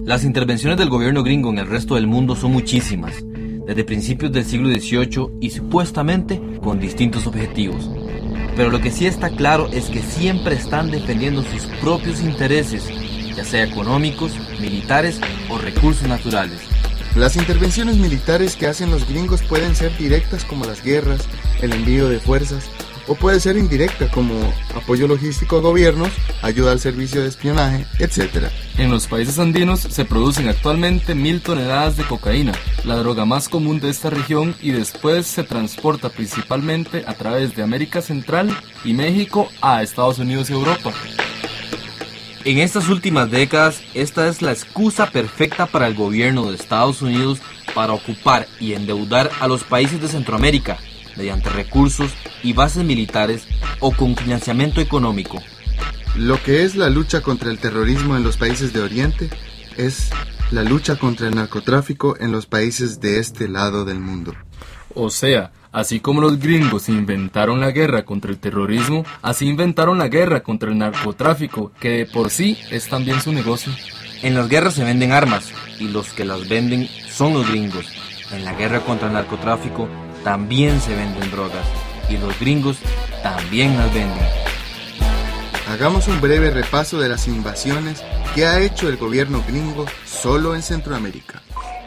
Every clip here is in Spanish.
Las intervenciones del gobierno gringo en el resto del mundo son muchísimas, desde principios del siglo XVIII y supuestamente con distintos objetivos. Pero lo que sí está claro es que siempre están defendiendo sus propios intereses, ya sea económicos, militares o recursos naturales. Las intervenciones militares que hacen los gringos pueden ser directas como las guerras, el envío de fuerzas, o puede ser indirecta como apoyo logístico a gobiernos, ayuda al servicio de espionaje, etc. En los países andinos se producen actualmente 1.000 toneladas de cocaína, la droga más común de esta región, y después se transporta principalmente a través de América Central y México a Estados Unidos y Europa. En estas últimas décadas, esta es la excusa perfecta para el gobierno de Estados Unidos para ocupar y endeudar a los países de Centroamérica mediante recursos y bases militares o con financiamiento económico. Lo que es la lucha contra el terrorismo en los países de Oriente es la lucha contra el narcotráfico en los países de este lado del mundo. O sea, así como los gringos inventaron la guerra contra el terrorismo, así inventaron la guerra contra el narcotráfico, que de por sí es también su negocio. En las guerras se venden armas y los que las venden son los gringos. En la guerra contra el narcotráfico también se venden drogas y los gringos también las venden. Hagamos un breve repaso de las invasiones que ha hecho el gobierno gringo solo en Centroamérica.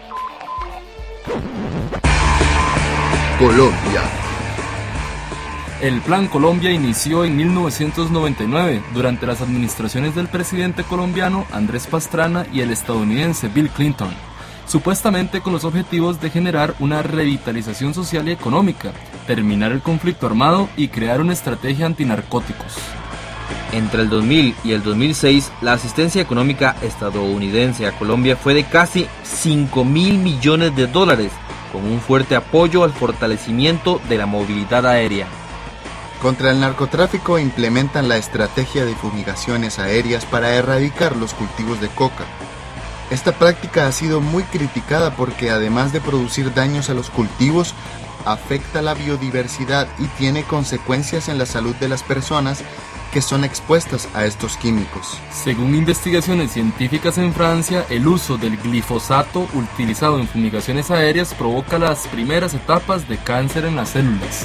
Colombia. El Plan Colombia inició en 1999 durante las administraciones del presidente colombiano Andrés Pastrana y el estadounidense Bill Clinton, supuestamente con los objetivos de generar una revitalización social y económica, terminar el conflicto armado y crear una estrategia antinarcóticos. Entre el 2000 y el 2006, la asistencia económica estadounidense a Colombia fue de casi $5.000 millones, con un fuerte apoyo al fortalecimiento de la movilidad aérea. Contra el narcotráfico implementan la estrategia de fumigaciones aéreas para erradicar los cultivos de coca. Esta práctica ha sido muy criticada porque además de producir daños a los cultivos, afecta la biodiversidad y tiene consecuencias en la salud de las personas que son expuestas a estos químicos. Según investigaciones científicas en Francia, el uso del glifosato utilizado en fumigaciones aéreas provoca las primeras etapas de cáncer en las células.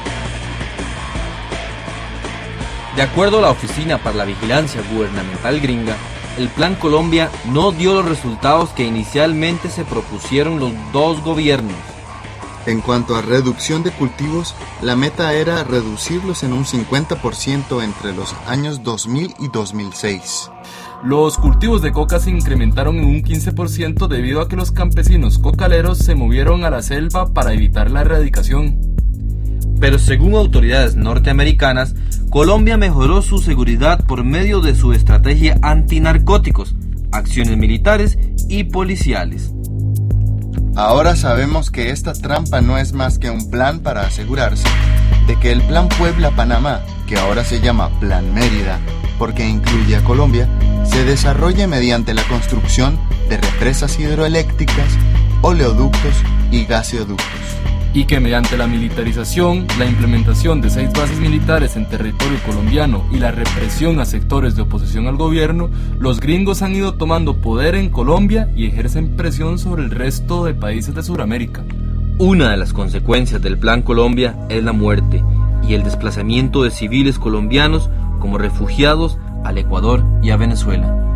De acuerdo a la Oficina para la Vigilancia Gubernamental gringa, el Plan Colombia no dio los resultados que inicialmente se propusieron los dos gobiernos. En cuanto a reducción de cultivos, la meta era reducirlos en un 50% entre los años 2000 y 2006. Los cultivos de coca se incrementaron en un 15% debido a que los campesinos cocaleros se movieron a la selva para evitar la erradicación. Pero según autoridades norteamericanas, Colombia mejoró su seguridad por medio de su estrategia antinarcóticos, acciones militares y policiales. Ahora sabemos que esta trampa no es más que un plan para asegurarse de que el Plan Puebla-Panamá, que ahora se llama Plan Mérida, porque incluye a Colombia, se desarrolle mediante la construcción de represas hidroeléctricas, oleoductos y gaseoductos. Y que mediante la militarización, la implementación de 6 bases militares en territorio colombiano y la represión a sectores de oposición al gobierno, los gringos han ido tomando poder en Colombia y ejercen presión sobre el resto de países de Sudamérica. Una de las consecuencias del Plan Colombia es la muerte y el desplazamiento de civiles colombianos como refugiados al Ecuador y a Venezuela.